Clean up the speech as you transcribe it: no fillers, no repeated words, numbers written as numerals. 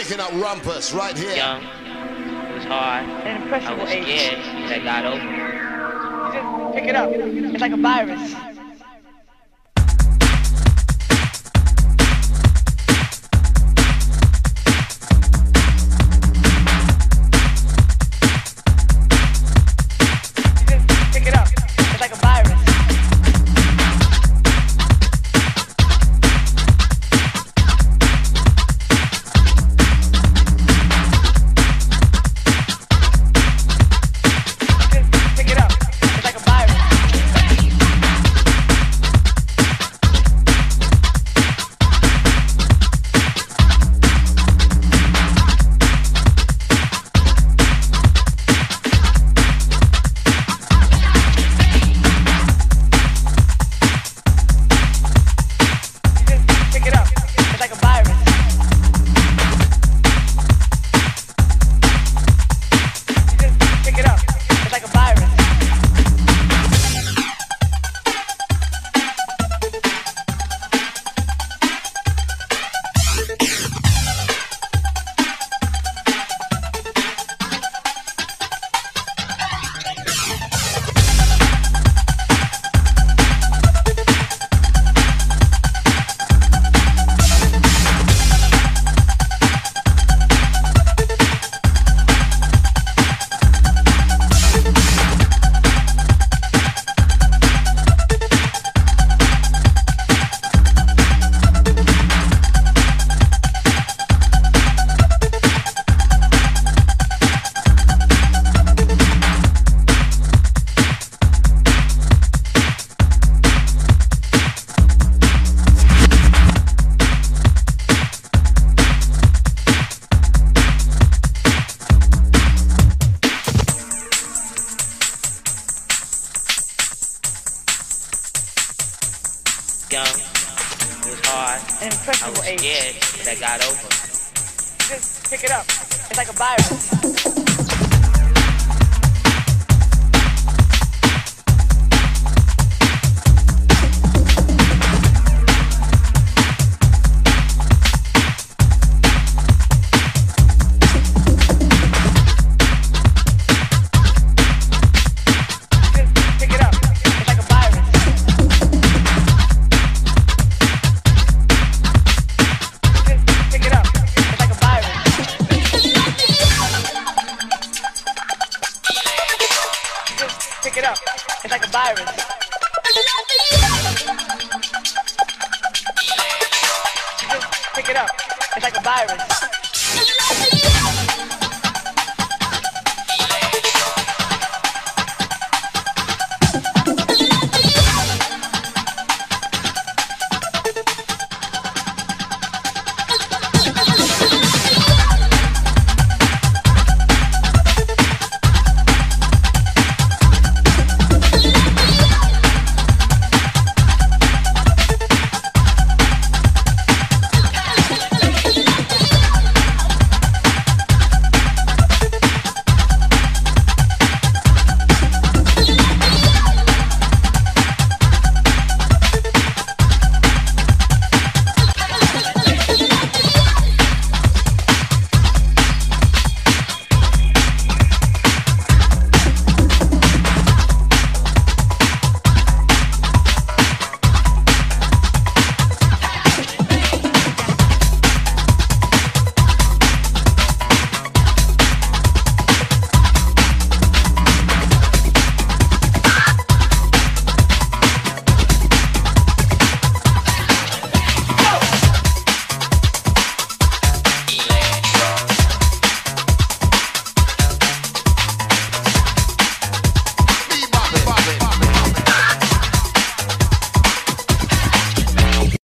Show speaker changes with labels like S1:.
S1: kicking up rumpus right here.
S2: Young, it was hard.
S3: An
S2: I
S3: impressionable
S2: was
S3: age.
S2: scared that got over.
S3: You just pick it up. It's like a virus.
S2: Young, it was hard.
S3: An
S2: I
S3: impressionable
S2: was
S3: age.
S2: scared that got over.
S3: You just pick it up. It's like a virus. Pick it up. It's like a virus. Just pick it up. It's like a virus.